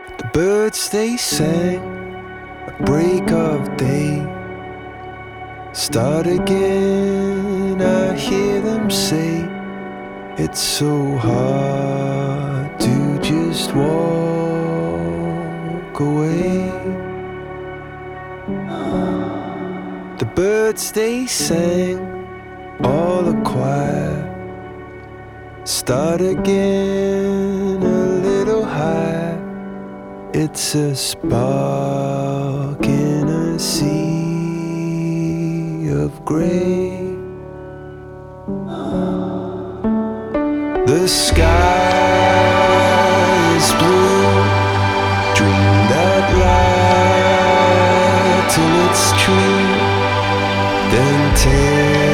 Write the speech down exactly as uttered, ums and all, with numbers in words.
The birds they sang at break of day. Start again, I hear them say, it's so hard to just walk away. The birds they sang, all a choir. Start again, a little higher. It's a spark in a sea of grey. The sky is blue. Dream that light till it's true. Then take